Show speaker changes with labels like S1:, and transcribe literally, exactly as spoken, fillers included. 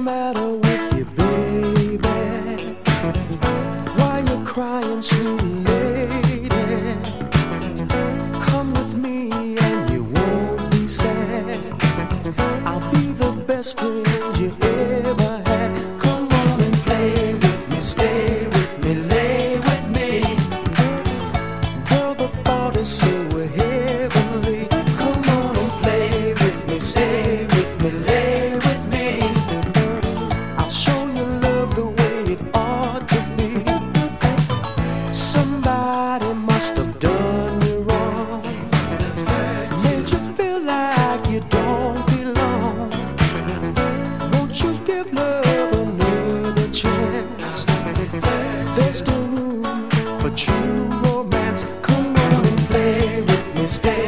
S1: matter with you, baby? Why you crying, sweet lady? Come with me and you won't be sad. I'll be the best friend you ever had. Come on and play with me, stay with me, lay with me. Girl, the thought is so heavenly. Come on and play with me, stay with me, lay with me. I'll show you love the way it ought to be. Somebody must have done you wrong, made you feel like you don't belong. Won't you give love another chance? There's still room for true romance. Come on and play with me, stay